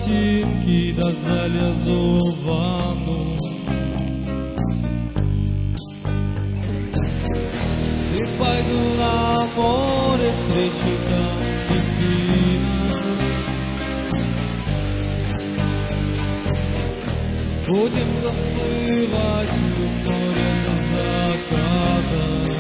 ботинки да залезу в ванну. И пойду на море, встречу там дельфина. Будем танцевать в море до заката.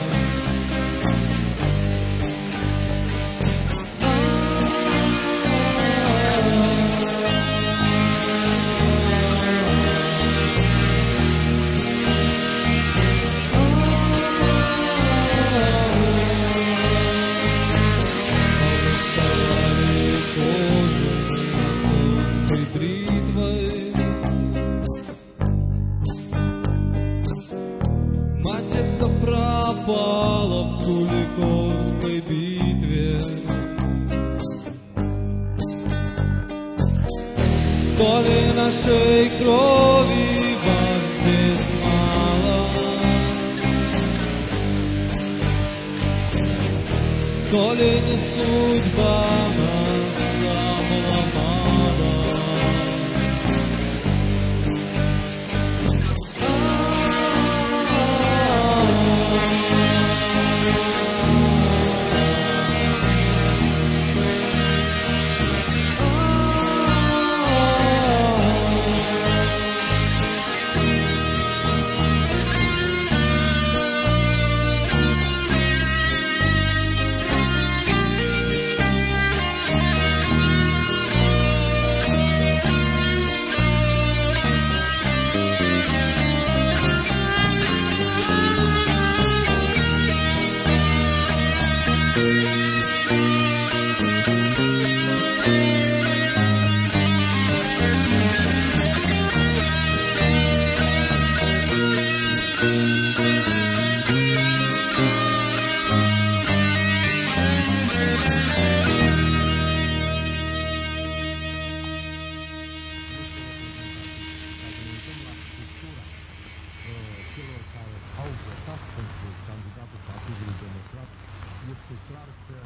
Пропала в Куликовской битве. То ли нашей крови вам здесь мало, то ли не судьба нас обломала. Celor care au votat pentru candidatul Partidului Democrat, este clar că